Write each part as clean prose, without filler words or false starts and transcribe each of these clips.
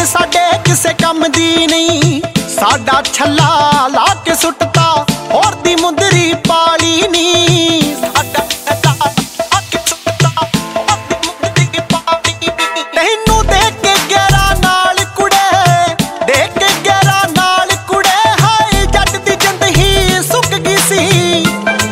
ਸਾਡੇ ਕਿਸੇ ਕੰਮ ਦੀ ਨਹੀਂ। ਸਾਡਾ ਛੱਲਾ ਲਾ ਕੇ ਸੁੱਟਤਾ ਹੋਰ ਦੀ ਮੁੰਦਰੀ ਪਾਲੀ ਨੀ। ਸਾਡਾ ਛੱਲਾ ਲਾ ਕੇ ਸੁੱਟਤਾ ਹੋਰ ਦੀ ਮੁੰਦਰੀ ਪਾਲੀ ਨੀ। ਤੈਨੂੰ ਦੇਖ ਕੇ ਗਹਿਰਾ ਨਾਲ ਕੁੜੇ, ਦੇਖ ਕੇ ਗਹਿਰਾ ਨਾਲ ਕੁੜੇ, ਹਾਏ ਜੱਟ ਦੀ ਜਿੰਦ ਹੀ ਸੁੱਕ ਗਈ ਸੀ।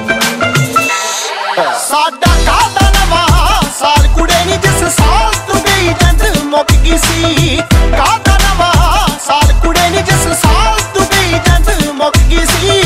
ਸਾਡਾ ਕਾਹਦਾ ਨਵਾਂ ਸਾਲ ਕੁੜੇ ਨੀ ਜਿਸ ਸਾਲ ਤੂੰ ਗਈ ਜਿੰਦ ਮੁੱਕ ਗਈ ਸੀ। ਕਾਹਦਾ ਨਵਾਂ ਸਾਲ ਕੁੜੇ ਨੀ ਜਿਸ ਸਾਲ ਤੂੰ ਗਈ ਜਿੰਦ ਮੁੱਕ ਗਈ ਸੀ।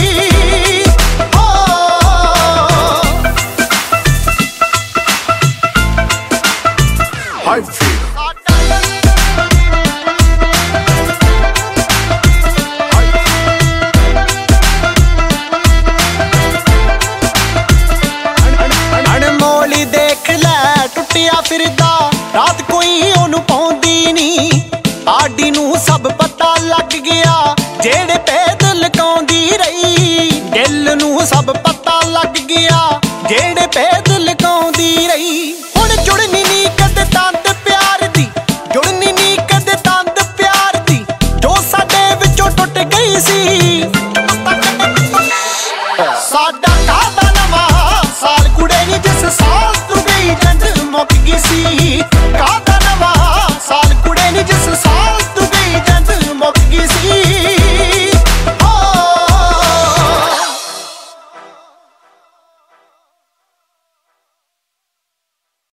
ਅਣਮੋਲੀ ਦੇਖ ਲੈ ਟੁੱਟਿਆ ਫਿਰਦਾ ਰਾਤ ਕੋਈ ਉਹਨੂੰ ਪਾਉਂਦੀ ਨੀ। ਆਡੀ ਨੂੰ ਸਭ ਪਤਾ ਲੱਗ ਗਿਆ ਜਿਹੜੇ ਭੇਦ ਲੁਕਾਉਂਦੀ ਰਹੀ। ਦਿਲ ਨੂੰ ਸਭ ਪਤਾ ਲੱਗ ਗਿਆ ਜਿਹੜੇ ਭੇਦ ਲੁਕਾਉਂਦੀ ਰਹੀ। ਹੁਣ ਜੁੜਨੀ ਨੀ ਕਦੇ ਤੰਦ ਪਿਆਰ ਦੀ, ਜੁੜਨੀ ਨੀ ਕਦੇ ਤੰਦ ਪਿਆਰ ਦੀ, ਜੋ ਸਾਡੇ ਵਿੱਚੋਂ ਟੁੱਟ ਗਈ ਸੀ। ਸਾਡਾ ਕਾਹਦਾ ਨਵਾਂ ਸਾਲ ਕੁੜੇ ਨੀ ਜਿਸ ਸਾਲ ਤੂੰ ਗਈ ਜਿੰਦ ਮੁੱਕ ਗਈ ਸੀ। ਕਾਹਦਾ